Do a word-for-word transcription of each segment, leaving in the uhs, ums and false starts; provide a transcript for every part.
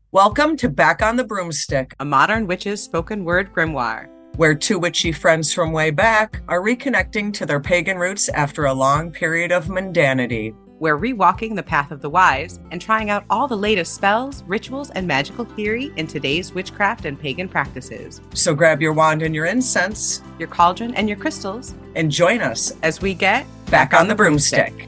Welcome to Back on the Broomstick, a modern witch's spoken word grimoire, where two witchy friends from way back are reconnecting to their pagan roots after a long period of mundanity. We're rewalking the path of the wise and trying out all the latest spells, rituals, and magical theory in today's witchcraft and pagan practices. So grab your wand and your incense, your cauldron and your crystals, and join us as we get Back on the Broomstick.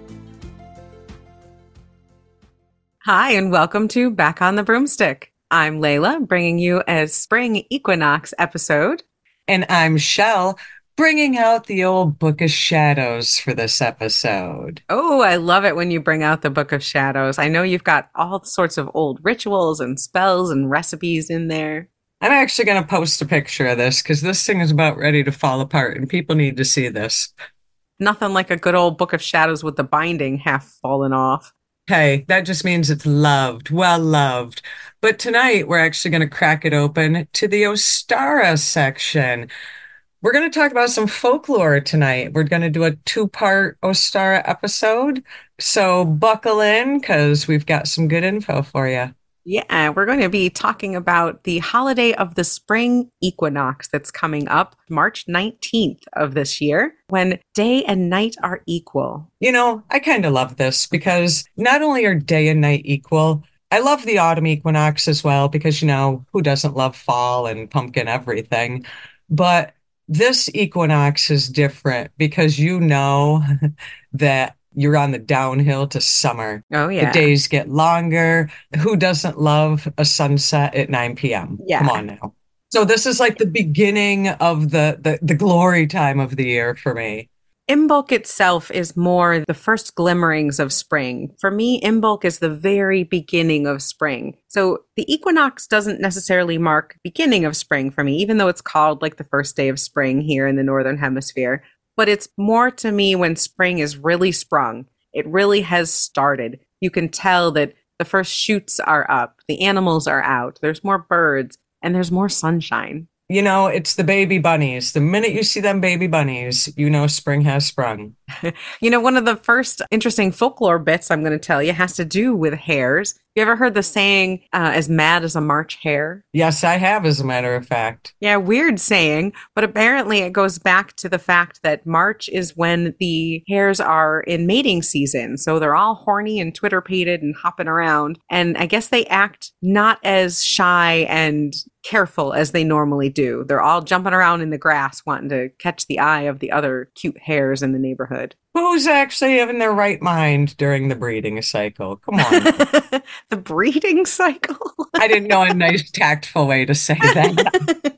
Hi, and welcome to Back on the Broomstick. I'm Layla, bringing you a spring equinox episode. And I'm Shell, bringing out the old Book of Shadows for this episode. Oh, I love it when you bring out the Book of Shadows. I know you've got all sorts of old rituals and spells and recipes in there. I'm actually going to post a picture of this because this thing is about ready to fall apart and people need to see this. Nothing like a good old Book of Shadows with the binding half fallen off. Hey, that just means it's loved, well loved. But tonight we're actually going to crack it open to the Ostara section. We're going to talk about some folklore tonight. We're going to do a two-part Ostara episode. So buckle in because we've got some good info for you. Yeah, we're going to be talking about the holiday of the spring equinox that's coming up March nineteenth of this year, when day and night are equal. You know, I kind of love this because not only are day and night equal, I love the autumn equinox as well because, you know, who doesn't love fall and pumpkin everything? But this equinox is different because you know that you're on the downhill to summer. Oh, yeah. The days get longer. Who doesn't love a sunset at nine p.m.? Yeah. Come on now. So this is like the beginning of the, the, the glory time of the year for me. Imbolc itself is more the first glimmerings of spring. For me, Imbolc is the very beginning of spring. So the equinox doesn't necessarily mark beginning of spring for me, even though it's called like the first day of spring here in the Northern Hemisphere. But it's more to me when spring is really sprung. It really has started. You can tell that the first shoots are up, the animals are out, there's more birds, and there's more sunshine. You know, it's the baby bunnies. The minute you see them baby bunnies, you know spring has sprung. You know, one of the first interesting folklore bits I'm going to tell you has to do with hares. You ever heard the saying, uh, as mad as a March hare? Yes, I have, as a matter of fact. Yeah, weird saying, but apparently it goes back to the fact that March is when the hares are in mating season. So they're all horny and twitter-pated and hopping around. And I guess they act not as shy and careful as they normally do. They're all jumping around in the grass wanting to catch the eye of the other cute hares in the neighborhood. Who's actually in their right mind during the breeding cycle? Come on. The breeding cycle? I didn't know a nice tactful way to say that.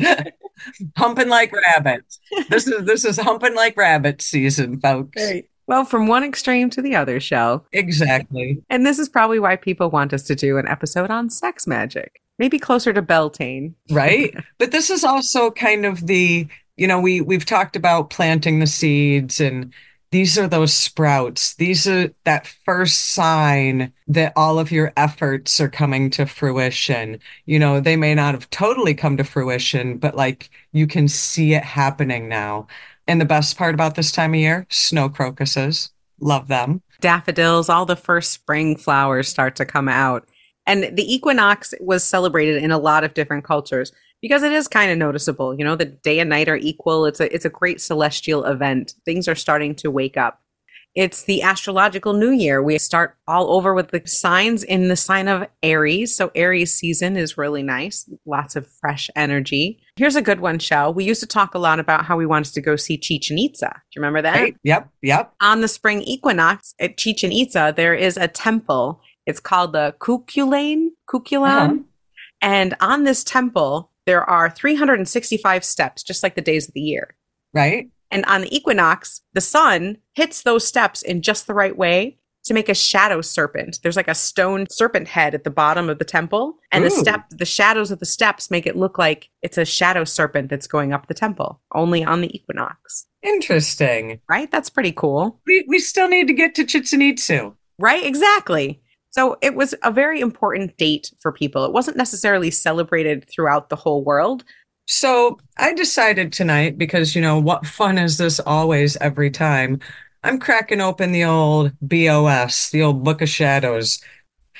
Humping like rabbits. This is this is humping like rabbit season, folks. Right. Well, from one extreme to the other, Shell. Exactly. And this is probably why people want us to do an episode on sex magic. Maybe closer to Beltane. Right? But this is also kind of the, you know, we we've talked about planting the seeds, and these are those sprouts. These are that first sign that all of your efforts are coming to fruition. You know, they may not have totally come to fruition, but like you can see it happening now. And the best part about this time of year, snow crocuses. Love them. Daffodils, all the first spring flowers start to come out. And the equinox was celebrated in a lot of different cultures because it is kind of noticeable. You know, the day and night are equal. It's a it's a great celestial event. Things are starting to wake up. It's the astrological new year. We start all over with the signs in the sign of Aries. So Aries season is really nice. Lots of fresh energy. Here's a good one, Shell. We used to talk a lot about how we wanted to go see Chichen Itza. Do you remember that? Right. Yep. Yep. On the spring equinox at Chichen Itza, there is a temple. It's called the Cuchulain, Cuchulain. Uh-huh. And on this temple, there are three hundred sixty-five steps, just like the days of the year. Right. And on the equinox, the sun hits those steps in just the right way to make a shadow serpent. There's like a stone serpent head at the bottom of the temple. And Ooh. the step, the shadows of the steps make it look like it's a shadow serpent that's going up the temple, only on the equinox. Interesting. Right? That's pretty cool. We we still need to get to Chichen Itza. Right? Exactly. So it was a very important date for people. It wasn't necessarily celebrated throughout the whole world. So I decided tonight, because, you know, what fun is this always every time? I'm cracking open the old B O S, the old Book of Shadows.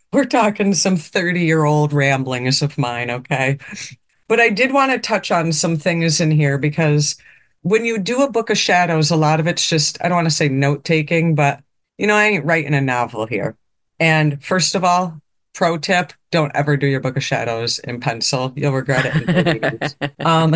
We're talking some thirty year old ramblings of mine, okay? But I did want to touch on some things in here because when you do a book of shadows, a lot of it's just, I don't want to say note taking, but you know, I ain't writing a novel here. And first of all, pro tip, don't ever do your book of shadows in pencil. You'll regret it in thirty years. Um,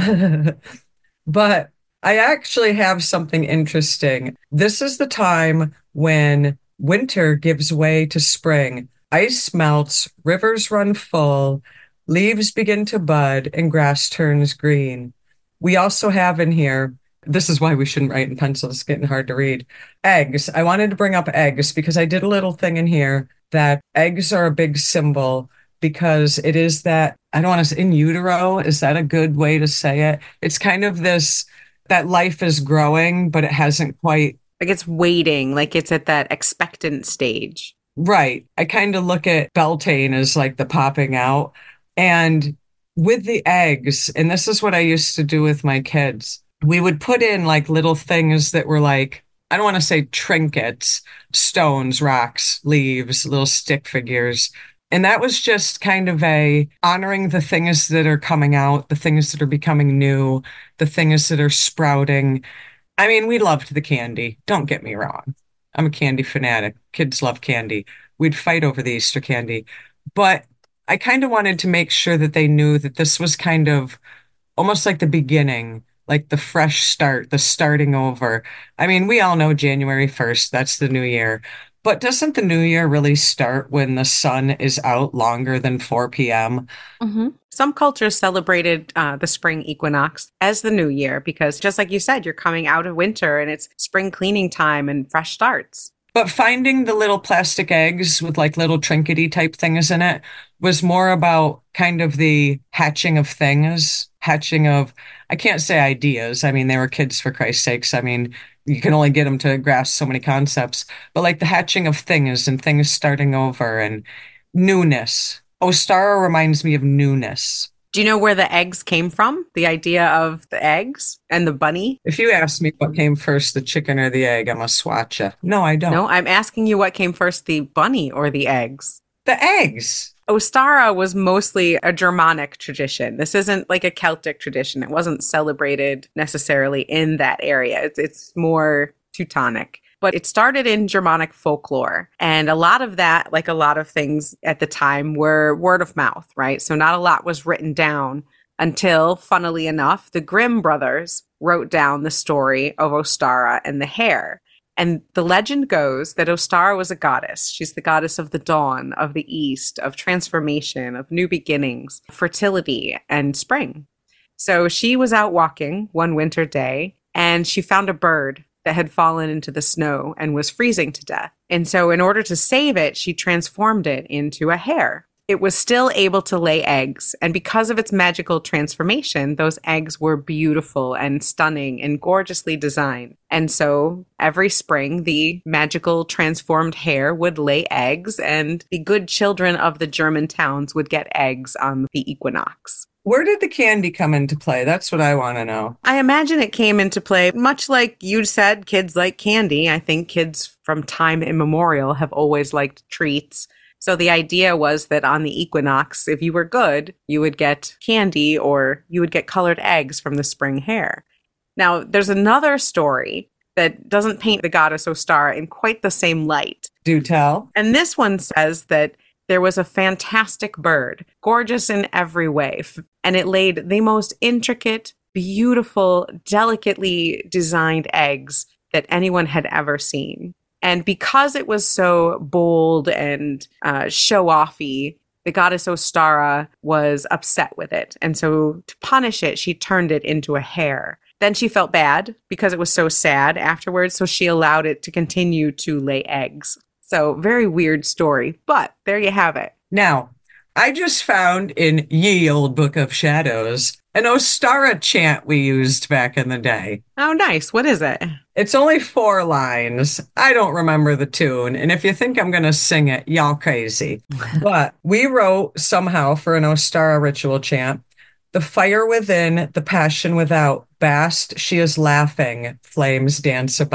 but I actually have something interesting. This is the time when winter gives way to spring. Ice melts, rivers run full, leaves begin to bud, and grass turns green. We also have in here, this is why we shouldn't write in pencil, it's getting hard to read. Eggs. I wanted to bring up eggs because I did a little thing in here that eggs are a big symbol because it is that, I don't want to say in utero, is that a good way to say it? It's kind of this that life is growing, but it hasn't quite. Like it's waiting, like it's at that expectant stage. Right. I kind of look at Beltane as like the popping out. And with the eggs, and this is what I used to do with my kids, we would put in like little things that were like, I don't want to say trinkets, stones, rocks, leaves, little stick figures. And that was just kind of a honoring the things that are coming out, the things that are becoming new, the things that are sprouting. I mean, we loved the candy. Don't get me wrong. I'm a candy fanatic. Kids love candy. We'd fight over the Easter candy. But I kind of wanted to make sure that they knew that this was kind of almost like the beginning, like the fresh start, the starting over. I mean, we all know January first, that's the new year. But doesn't the new year really start when the sun is out longer than four p m? Mm-hmm. Some cultures celebrated uh, the spring equinox as the new year because, just like you said, you're coming out of winter and it's spring cleaning time and fresh starts. But finding the little plastic eggs with like little trinkety type things in it was more about kind of the hatching of things, hatching of, I can't say ideas. I mean, they were kids for Christ's sakes. I mean, you can only get them to grasp so many concepts, but like the hatching of things and things starting over and newness. Ostara reminds me of newness. Do you know where the eggs came from? The idea of the eggs and the bunny? If you ask me what came first, the chicken or the egg, I'm a swatcha. No, I don't. No, I'm asking you what came first, the bunny or the eggs? The eggs. Ostara was mostly a Germanic tradition. This isn't like a Celtic tradition. It wasn't celebrated necessarily in that area. It's, it's more Teutonic. But it started in Germanic folklore. And a lot of that, like a lot of things at the time, were word of mouth, right? So not a lot was written down until, funnily enough, the Grimm brothers wrote down the story of Ostara and the hare. And the legend goes that Ostara was a goddess. She's the goddess of the dawn, of the east, of transformation, of new beginnings, fertility, and spring. So she was out walking one winter day, and she found a bird that had fallen into the snow and was freezing to death. And so in order to save it, she transformed it into a hare. It was still able to lay eggs. And because of its magical transformation, those eggs were beautiful and stunning and gorgeously designed. And so every spring, the magical transformed hare would lay eggs, and the good children of the German towns would get eggs on the equinox. Where did the candy come into play? That's what I want to know. I imagine it came into play much like you said, kids like candy. I think kids from time immemorial have always liked treats. So the idea was that on the equinox, if you were good, you would get candy or you would get colored eggs from the spring hare. Now, there's another story that doesn't paint the goddess Ostara in quite the same light. Do tell. And this one says that there was a fantastic bird, gorgeous in every way, and it laid the most intricate, beautiful, delicately designed eggs that anyone had ever seen. And because it was so bold and uh, show-offy, the goddess Ostara was upset with it. And so to punish it, she turned it into a hare. Then she felt bad because it was so sad afterwards, so she allowed it to continue to lay eggs. So very weird story, but there you have it. Now, I just found in Ye Old Book of Shadows an Ostara chant we used back in the day. Oh, nice. What is it? It's only four lines. I don't remember the tune. And if you think I'm going to sing it, y'all crazy. But we wrote somehow for an Ostara ritual chant, the fire within, the passion without, Bast, she is laughing, flames dance about.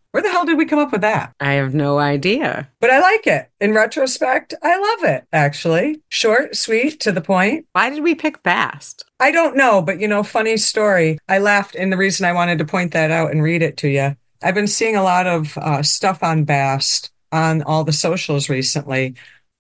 Where the hell did we come up with that? I have no idea. But I like it. In retrospect, I love it, actually. Short, sweet, to the point. Why did we pick Bast? I don't know, but you know, funny story. I laughed, and the reason I wanted to point that out and read it to you, I've been seeing a lot of uh, stuff on Bast on all the socials recently.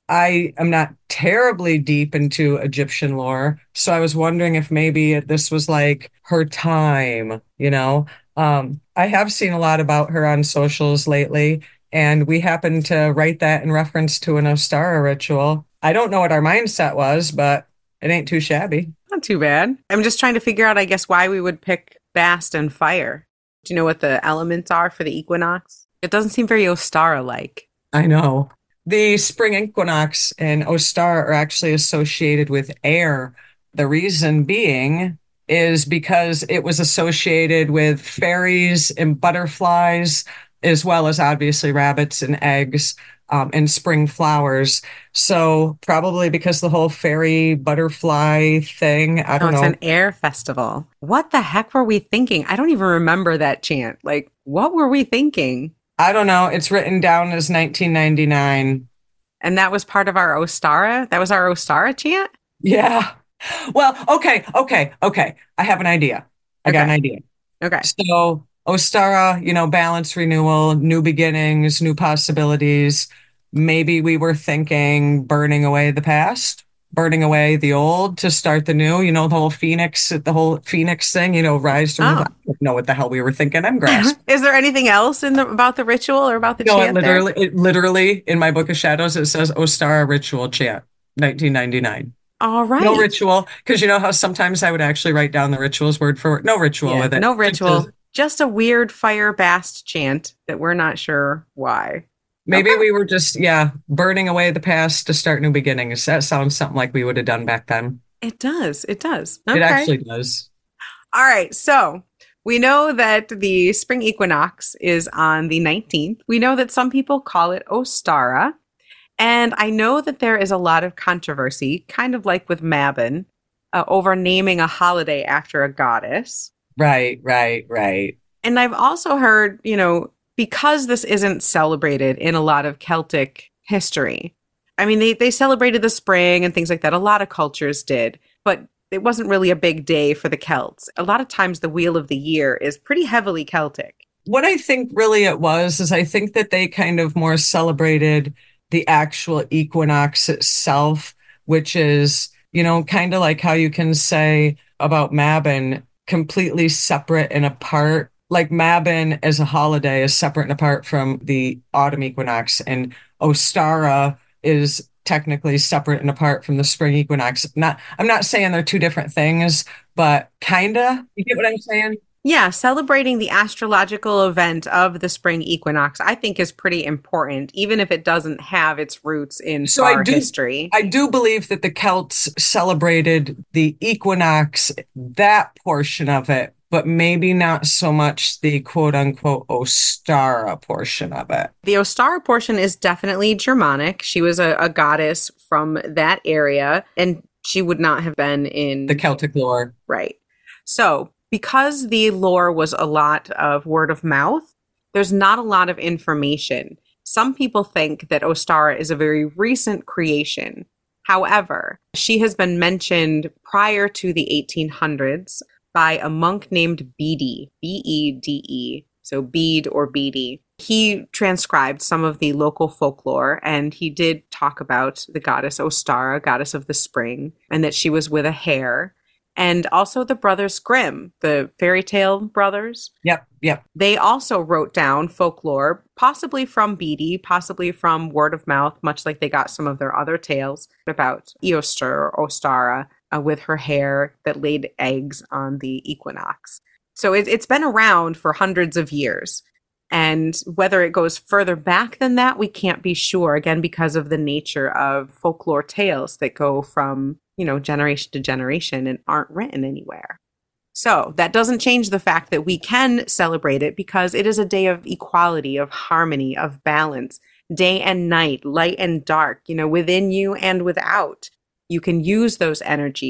I am not terribly deep into Egyptian lore, so I was wondering if maybe this was like her time, you know? Um, I have seen a lot about her on socials lately, and we happened to write that in reference to an Ostara ritual. I don't know what our mindset was, but it ain't too shabby. Not too bad. I'm just trying to figure out, I guess, why we would pick Bast and fire. Do you know what the elements are for the equinox? It doesn't seem very Ostara-like. I know. The spring equinox and Ostara are actually associated with air. The reason being is because it was associated with fairies and butterflies, as well as obviously rabbits and eggs, um, and spring flowers. So probably because the whole fairy butterfly thing, I Oh, don't it's know. an air festival. What the heck were we thinking? I don't even remember that chant. Like, what were we thinking? I don't know. It's written down as nineteen ninety-nine. And that was part of our Ostara? That was our Ostara chant? Yeah. Well, okay, okay, okay. I have an idea. I got an Okay. idea. Okay. So, Ostara, you know, balance, renewal, new beginnings, new possibilities. Maybe we were thinking burning away the past, burning away the old to start the new, you know, the whole Phoenix, the whole Phoenix thing, you know, rise from the, Oh. I don't know what the hell we were thinking. I'm grasping. Is there anything else in the about the ritual or about the No, it chant there? literally, it literally in my book of shadows, it says Ostara ritual chant, nineteen ninety-nine. All No right. ritual, because you know how sometimes I would actually write down the rituals word for word. No ritual Yeah, with it. no Just ritual. as- Just a weird fire bast chant that we're not sure why. maybe Okay. we were just, yeah, burning away the past to start new beginnings. That sounds something like we would have done back then. It does. It does. It Okay. actually does. All right. So we know that the spring equinox is on the nineteenth. We know that some people call it Ostara. And I know that there is a lot of controversy, kind of like with Mabon, uh, over naming a holiday after a goddess. Right, right, right. And I've also heard, you know, because this isn't celebrated in a lot of Celtic history. I mean, they, they celebrated the spring and things like that. A lot of cultures did, but it wasn't really a big day for the Celts. A lot of times the wheel of the year is pretty heavily Celtic. What I think really it was is I think that they kind of more celebrated the actual equinox itself, which is, you know, kind of like how you can say about Mabon, completely separate and apart. Like Mabon as a holiday is separate and apart from the autumn equinox, and Ostara is technically separate and apart from the spring equinox. Not, I'm not saying they're two different things, but kinda. You get what I'm saying? Yeah, celebrating the astrological event of the spring equinox, I think, is pretty important, even if it doesn't have its roots in So I far do, history. I do believe that the Celts celebrated the equinox, that portion of it, but maybe not so much the quote unquote Ostara portion of it. The Ostara portion is definitely Germanic. She was a, a goddess from that area, and she would not have been in The Celtic lore. right. So, because the lore was a lot of word of mouth, there's not a lot of information. Some people think that Ostara is a very recent creation. However, she has been mentioned prior to the eighteen hundreds by a monk named Bede, B E D E, so Bede or Bede. He transcribed some of the local folklore, and he did talk about the goddess Ostara, goddess of the spring, and that she was with a hare. And also the brothers Grimm, the fairy tale brothers. Yep, yep. They also wrote down folklore, possibly from Bede, possibly from word of mouth, much like they got some of their other tales about Eostre or Ostara uh, with her hair that laid eggs on the equinox. So it, it's been around for hundreds of years. And whether it goes further back than that, we can't be sure, again, because of the nature of folklore tales that go from, you know, generation to generation and aren't written anywhere. So that doesn't change the fact that we can celebrate it because it is a day of equality, of harmony, of balance, day and night, light and dark, you know, within you and without. You can use those energies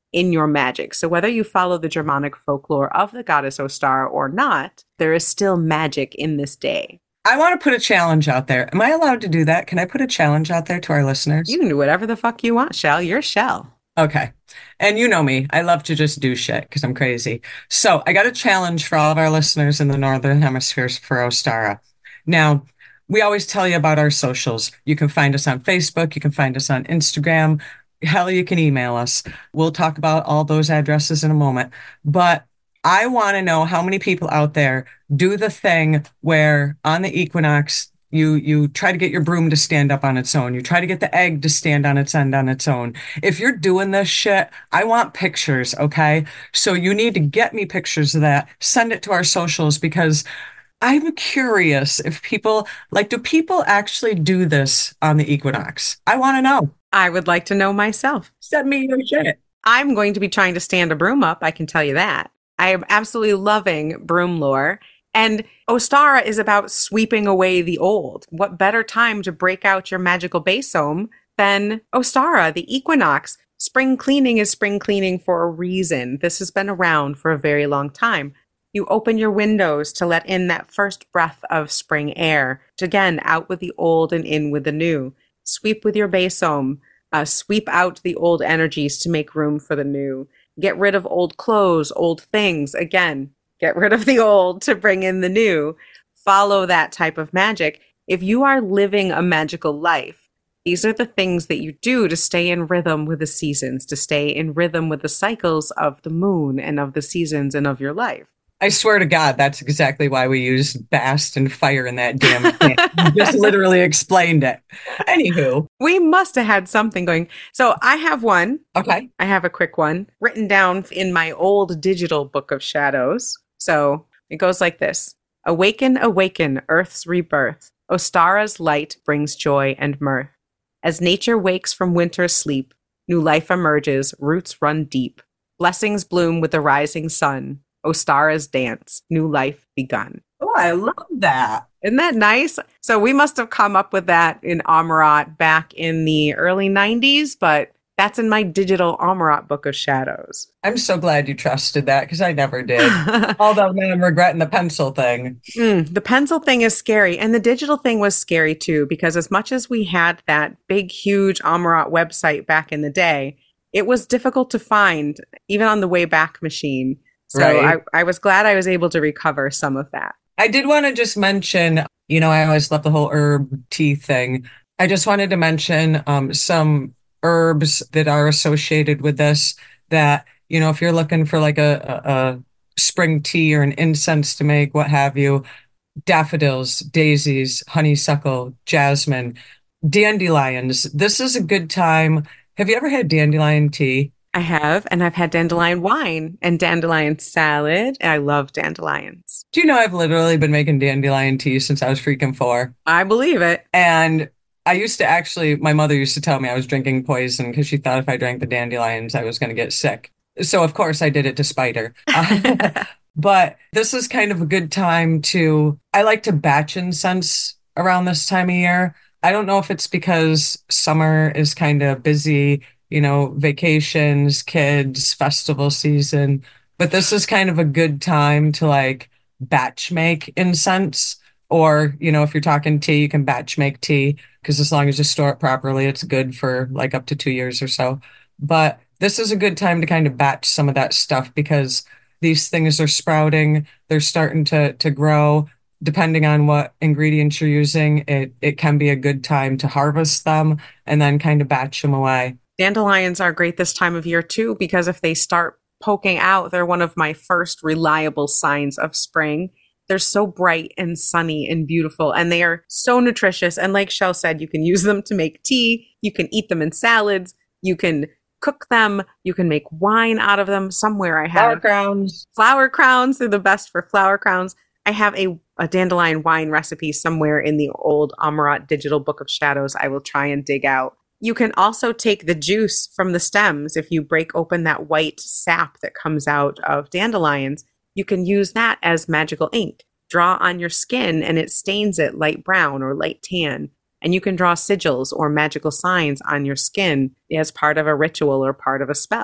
in your magic. So whether you follow the Germanic folklore of the goddess Ostara or not, there is still magic in this day. I want to put a challenge out there. Am I allowed to do that? Can I put a challenge out there to our listeners? You can do whatever the fuck you want, Shell. You're Shell. Okay. And you know me, I love to just do shit because I'm crazy. So I got a challenge for all of our listeners in the Northern Hemisphere for Ostara. Now, we always tell you about our socials. You can find us on Facebook. You can find us on Instagram. Hell, you can email us. We'll talk about all those addresses in a moment. But I want to know how many people out there do the thing where on the equinox, you you try to get your broom to stand up on its own. You try to get the egg to stand on its end on its own. If you're doing this shit, I want pictures, okay? So you need to get me pictures of that. Send it to our socials because I'm curious if people, like, do people actually do this on the equinox? I want to know. I would like to know myself. Send me your shit. I'm going to be trying to stand a broom up, I can tell you that. I am absolutely loving broom lore. And Ostara is about sweeping away the old. What better time to break out your magical basome than Ostara, the equinox? Spring cleaning is spring cleaning for a reason. This has been around for a very long time. You open your windows to let in that first breath of spring air. To again, out with the old and in with the new. Sweep with your basome. Uh, sweep out the old energies to make room for the new. Get rid of old clothes, old things. Again, get rid of the old to bring in the new. Follow that type of magic. If you are living a magical life, these are the things that you do to stay in rhythm with the seasons, to stay in rhythm with the cycles of the moon and of the seasons and of your life. I swear to God, that's exactly why we use bast and fire in that damn thing. You just literally explained it. Anywho. We must have had something going. So I have one. Okay. I have a quick one written down in my old digital book of shadows. So it goes like this. Awaken, awaken, Earth's rebirth. Ostara's light brings joy and mirth. As nature wakes from winter's sleep, new life emerges, roots run deep. Blessings bloom with the rising sun. Ostara's dance, new life begun. Oh, I love that. Isn't that nice? So we must have come up with that in Amarat back in the early nineties, but that's in my digital Amarat book of shadows. I'm so glad you trusted that because I never did. Although now I'm regretting the pencil thing. Mm, the pencil thing is scary. And the digital thing was scary too, because as much as we had that big, huge Amarat website back in the day, it was difficult to find, even on the Wayback Machine. So right. I, I was glad I was able to recover some of that. I did want to just mention, you know, I always love the whole herb tea thing. I just wanted to mention um, some herbs that are associated with this that, you know, if you're looking for like a, a, a spring tea or an incense to make, what have you, daffodils, daisies, honeysuckle, jasmine, dandelions. This is a good time. Have you ever had dandelion tea? I have, and I've had dandelion wine and dandelion salad. And I love dandelions. Do you know I've literally been making dandelion tea since I was freaking four? I believe it. And I used to actually, my mother used to tell me I was drinking poison because she thought if I drank the dandelions, I was going to get sick. So, of course, I did it to spite her. Uh, but this is kind of a good time to, I like to batch incense around this time of year. I don't know if it's because summer is kind of busy, you know, vacations, kids, festival season. But this is kind of a good time to like batch make incense. Or, you know, if you're talking tea, you can batch make tea because as long as you store it properly, it's good for like up to two years or so. But this is a good time to kind of batch some of that stuff because these things are sprouting. They're starting to to grow. Depending on what ingredients you're using, it, it can be a good time to harvest them and then kind of batch them away. Dandelions are great this time of year too, because if they start poking out, they're one of my first reliable signs of spring. They're so bright and sunny and beautiful, and they are so nutritious. And like Shell said, you can use them to make tea. You can eat them in salads. You can cook them. You can make wine out of them. Somewhere I have flower crowns. Flower crowns. They're the best for flower crowns. I have a, a dandelion wine recipe somewhere in the old Amarat digital book of shadows. I will try and dig out. You can also take the juice from the stems. If you break open that white sap that comes out of dandelions, you can use that as magical ink. Draw on your skin and it stains it light brown or light tan. And you can draw sigils or magical signs on your skin as part of a ritual or part of a spell.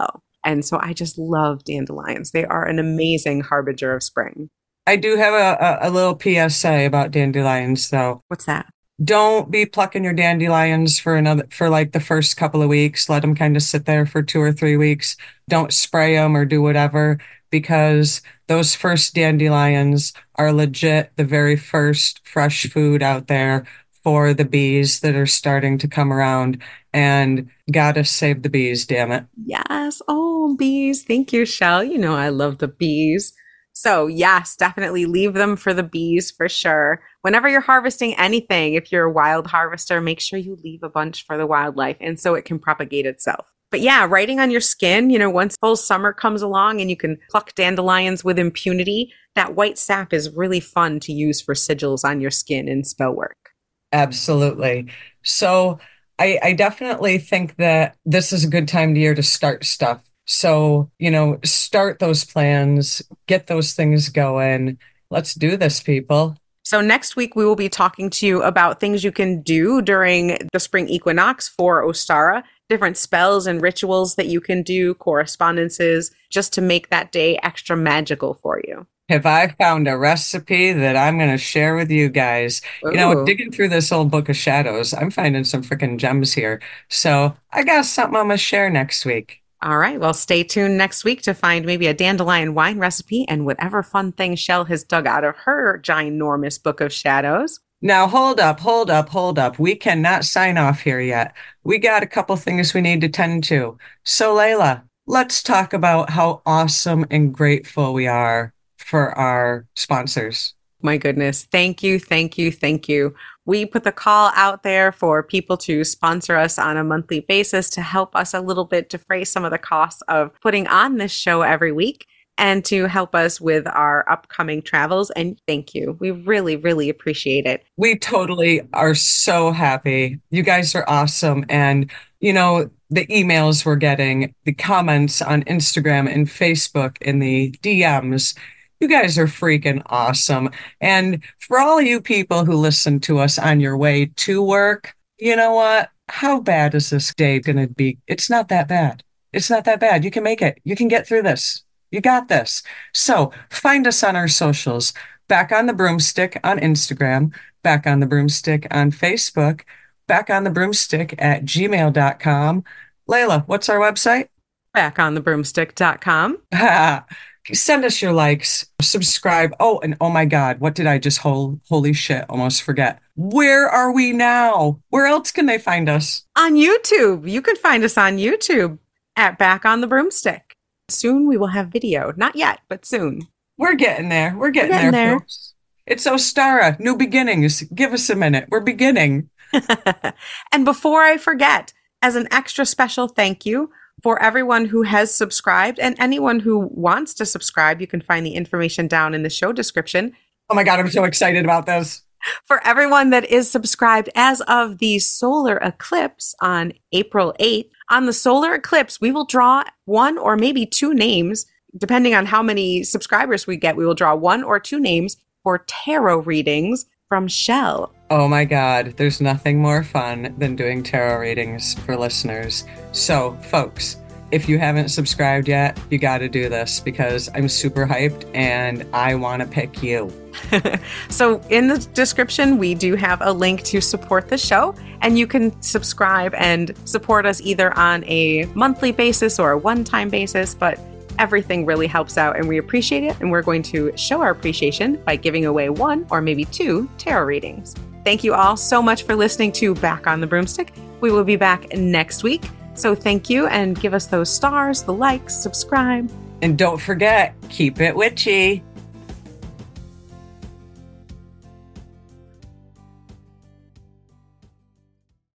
And so I just love dandelions. They are an amazing harbinger of spring. I do have a, a, a little P S A about dandelions, though. What's that? Don't be plucking your dandelions for another for like the first couple of weeks. Let them kind of sit there for two or three weeks. Don't spray them or do whatever, because those first dandelions are legit the very first fresh food out there for the bees that are starting to come around. And gotta save the bees, damn it. Yes. Oh, bees. Thank you, Shell. You know I love the bees. So yes, definitely leave them for the bees for sure. Whenever you're harvesting anything, if you're a wild harvester, make sure you leave a bunch for the wildlife and so it can propagate itself. But yeah, writing on your skin, you know, once full summer comes along and you can pluck dandelions with impunity, that white sap is really fun to use for sigils on your skin and spell work. Absolutely. So I, I definitely think that this is a good time of year to start stuff. So, you know, start those plans, get those things going. Let's do this, people. So next week, we will be talking to you about things you can do during the spring equinox for Ostara, different spells and rituals that you can do, correspondences, just to make that day extra magical for you. Have I found a recipe that I'm going to share with you guys? Ooh. You know, digging through this old book of shadows, I'm finding some freaking gems here. So I got something I'm going to share next week. All right. Well, stay tuned next week to find maybe a dandelion wine recipe and whatever fun thing Shell has dug out of her ginormous book of shadows. Now, hold up, hold up, hold up. We cannot sign off here yet. We got a couple things we need to tend to. So, Layla, let's talk about how awesome and grateful we are for our sponsors. My goodness. Thank you. Thank you. Thank you. We put the call out there for people to sponsor us on a monthly basis to help us a little bit defray some of the costs of putting on this show every week and to help us with our upcoming travels. And thank you. We really, really appreciate it. We totally are so happy. You guys are awesome. And, you know, the emails we're getting, the comments on Instagram and Facebook and the D Ms, you guys are freaking awesome. And for all you people who listen to us on your way to work, you know what? How bad is this day going to be? It's not that bad. It's not that bad. You can make it. You can get through this. You got this. So find us on our socials. Back on the Broomstick on Instagram, Back on the Broomstick on Facebook, Back on the Broomstick at gmail dot com. Layla, what's our website? back on the broomstick dot com. Send us your likes, subscribe. Oh, and oh my God, what did I just hold? Holy shit, almost forget. Where are we now? Where else can they find us? On YouTube. You can find us on YouTube at Back on the Broomstick. Soon we will have video. Not yet, but soon. We're getting there. We're getting, We're getting there, there. folks. It's Ostara, new beginnings. Give us a minute. We're beginning. And before I forget, as an extra special thank you, for everyone who has subscribed and anyone who wants to subscribe, you can find the information down in the show description. Oh my God, I'm so excited about this. For everyone that is subscribed as of the solar eclipse on April eighth, on the solar eclipse, we will draw one or maybe two names, depending on how many subscribers we get. We will draw one or two names for tarot readings from Shell. Oh my God, there's nothing more fun than doing tarot readings for listeners. So, folks, if you haven't subscribed yet, you got to do this because I'm super hyped and I want to pick you. So in the description, we do have a link to support the show, and you can subscribe and support us either on a monthly basis or a one-time basis, but everything really helps out and we appreciate it. And we're going to show our appreciation by giving away one or maybe two tarot readings. Thank you all so much for listening to Back on the Broomstick. We will be back next week. So thank you, and give us those stars, the likes, subscribe. And don't forget, keep it witchy.